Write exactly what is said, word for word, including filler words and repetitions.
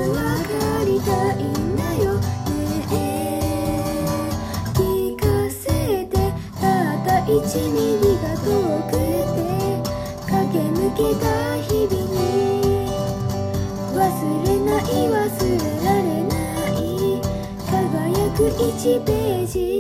分かりたいんだよね。聞かせて、たったいちミリが遠くて駆け抜けた日々に、忘れない忘れられない輝くいちページ